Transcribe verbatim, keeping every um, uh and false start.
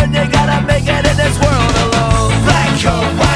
and you gotta make it in this world alone. Black coat,